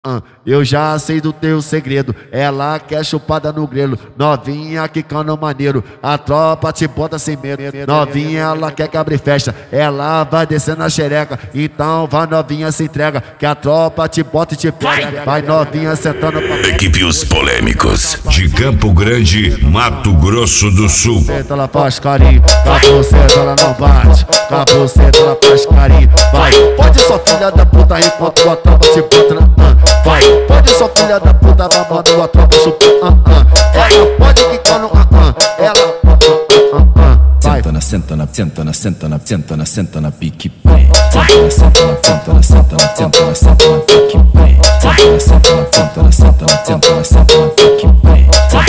Eu já sei do teu segredo, ela quer chupada no grelo. Novinha quicando maneiro, a tropa te bota sem medo. Novinha ela quer que abre festa, ela vai descendo a xereca. Então vai novinha, se entrega, que a tropa te bota e te pega. Vai novinha sentando pra... Equipe Os Polêmicos, de Campo Grande, Mato Grosso do Sul. Ela faz carinho, com a buceta ela não bate, com a buceta ela faz carinho. Vai, pode sua filha da puta enquanto a tropa te bota na... Vai, pode sua filha da puta mamando a tropa chupa. Ela pode quicar no ela senta na pique play. Senta na pique play. Senta na pique play.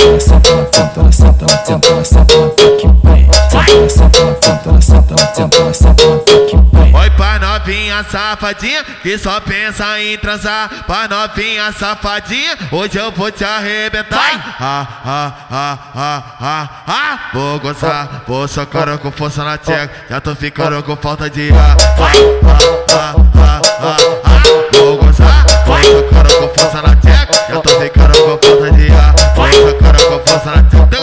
Oi pra novinha safadinha que só pensa em transar. Pra novinha safadinha, hoje eu vou te arrebentar. Vou gozar, vou socar com força na tcheca. Já tô ficando com falta de ar. Vou gozar, vou socar com força na tcheca. Já tô ficando com falta de ar. Vou socar com força na tcheca.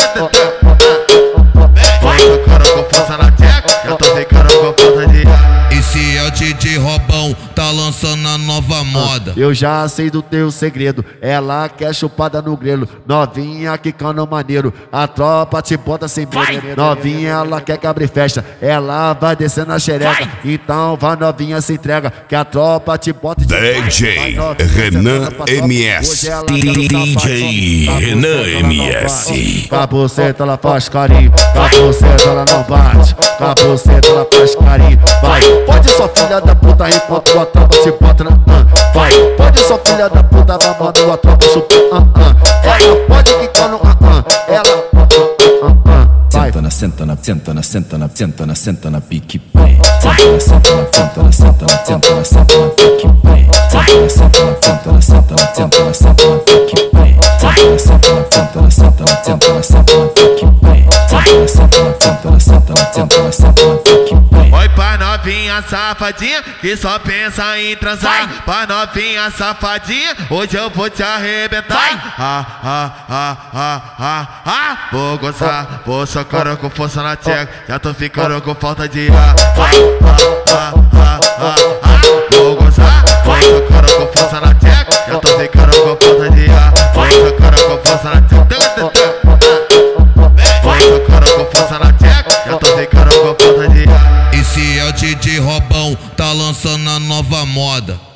Vou socar com força na tcheca. Já tô ficando com falta de ar. Esse é o DJ Robão, tá lançando a nova moda. Eu já sei do teu segredo, ela quer chupada no grelo. Novinha quicando maneiro, a tropa te bota sem medo. Novinha ela quer que abre festa, ela vai descendo a xereca. Então vai novinha, se entrega, que a tropa te bota e te DJ Renan MS. DJ Renan MS. Com a buceta ela faz carinho, com a buceta ela não bate, com a buceta ela faz carinho. Vai, pode sua filha da puta enquanto a tropa te bota na... Vai, pode sua filha da puta mamando a tropa chupa. Ela pode quicar no... ela... Senta na pique play. Senta na pique play. Senta na pique play. Oi pra novinha safadinha que só pensa em transar. Pra novinha safadinha, hoje eu vou te arrebentar. Vou gozar, vou socar com força na tcheca. Já tô ficando com falta de ar. Vou gozar, vou socar com força na tcheca. Já tô ficando com falta de ar. Vou socar com força na tcheca. Vou socar com força na tcheca. Já tô ficando com falta de ar. Esse é o DJ Robão, tá lançando a nova moda.